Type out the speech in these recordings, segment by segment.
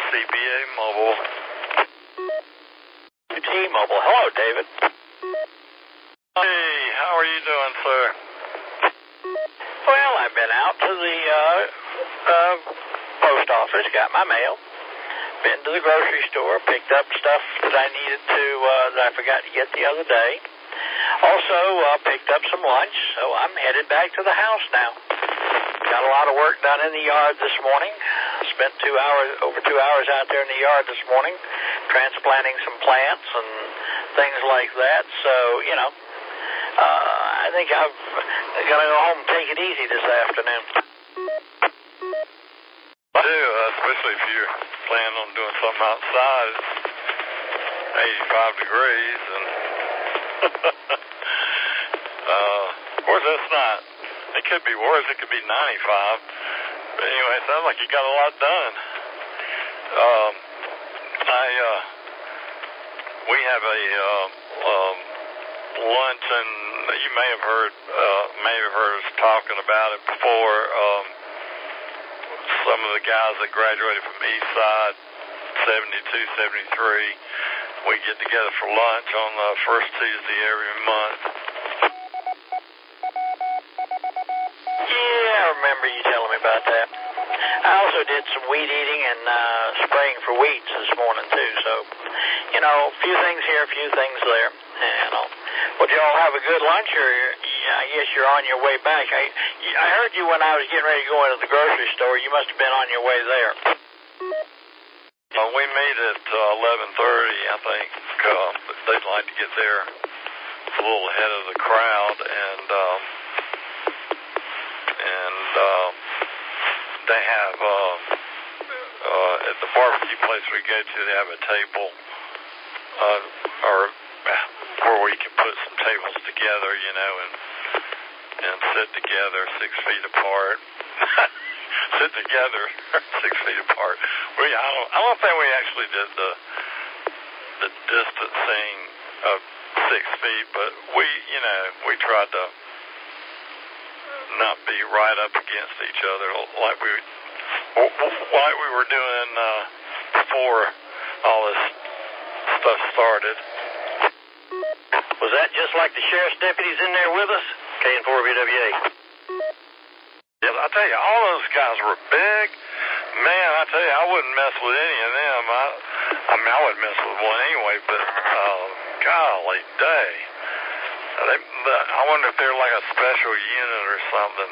CBA Mobile. T-Mobile. Hello, David. Hey, how are you doing, sir? Well, I've been out to the post office, got my mail, been to the grocery store, picked up stuff that I needed to, that I forgot to get the other day. Also, picked up some lunch, so I'm headed back to the house now. Got a lot of work done in the yard this morning. Spent over 2 hours out there in the yard this morning, transplanting some plants and things like that. So, I think I'm going to go home and take it easy this afternoon. I do, especially if you're planning on doing something outside. It's 85 degrees, and of course that's not. It could be worse. It could be 95. But anyway, it sounds like you got a lot done. We have a lunch, and you may have heard us talking about it before. Some of the guys that graduated from Eastside, 72, 73, we get together for lunch on the first Tuesday every month. Yeah, I remember you telling me about that. I also did some weed eating and spraying for weeds this morning, too. So, a few things here, a few things there. Well, did you all have a good lunch, or I guess you're on your way back? I heard you when I was getting ready to go into the grocery store. You must have been on your way there. We meet at 11:30, I think. They'd like to get there a little ahead of the crowd, and they have at the barbecue place we go to, they have a table or where we can put some tables together, and sit together 6 feet apart. Sit together 6 feet apart. I don't think we actually did the distancing of 6 feet, but we tried to not be right up against each other like we were doing before all this stuff started. Was that just like the sheriff's deputies in there with us? KN4BWA. Yeah, I tell you, all those guys were big. Man, I tell you, I wouldn't mess with any of them. I wouldn't mess with one anyway, but golly day. I wonder if they're like a special unit or something.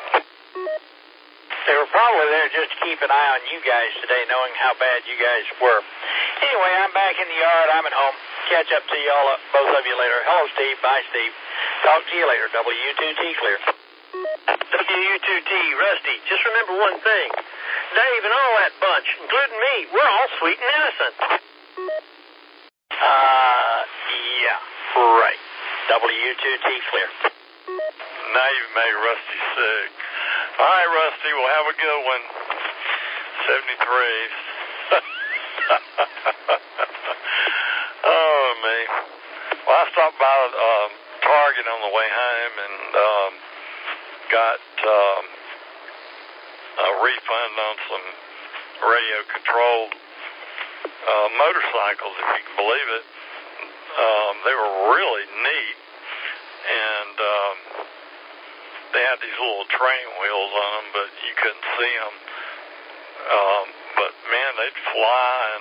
They were probably there just to keep an eye on you guys today, knowing how bad you guys were. Anyway, I'm back in the yard. I'm at home. Catch up to y'all, both of you later. Hello, Steve. Bye, Steve. Talk to you later. W2T clear. W2T, Rusty, just remember one thing. Dave and all that bunch, including me, we're all sweet and innocent. Yeah, right. W2T clear. Now you've made Rusty sick. All right, Rusty, we'll have a good one. 73. Oh, me. Well, I stopped by Target on the way home and got a refund on some radio-controlled motorcycles, if you can believe it. They were really neat, and they had these little training wheels on them, but you couldn't see them. But man, they'd fly, and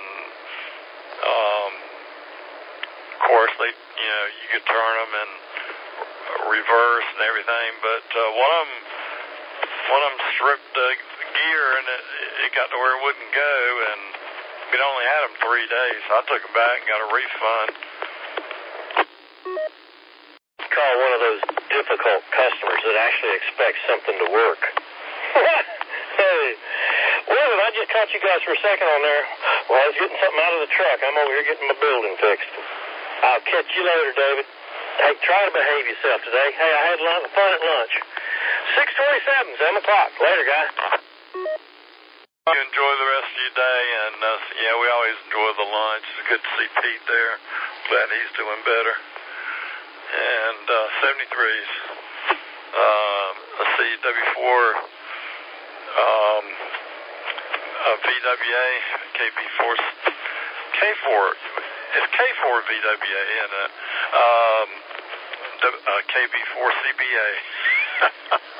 of course you could turn them and reverse and everything. But one of them stripped the gear, and it got to where it wouldn't go, and we'd only had them 3 days. So I took them back and got a refund. Call one of those difficult customers that actually expects something to work. Hey, well, I just caught you guys for a second on there. Well, I was getting something out of the truck. I'm over here getting my building fixed. I'll catch you later, David. Hey, try to behave yourself today. Hey, I had a lot of fun at lunch. 6:27, 7 o'clock. Later, guy. You enjoy the rest of your day, and we always enjoy the lunch. It's good to see Pete there. Glad he's doing better. And 73s. Let's see, W4. VWA, KB4, K4, it's K4 VWA, and KB4 CBA.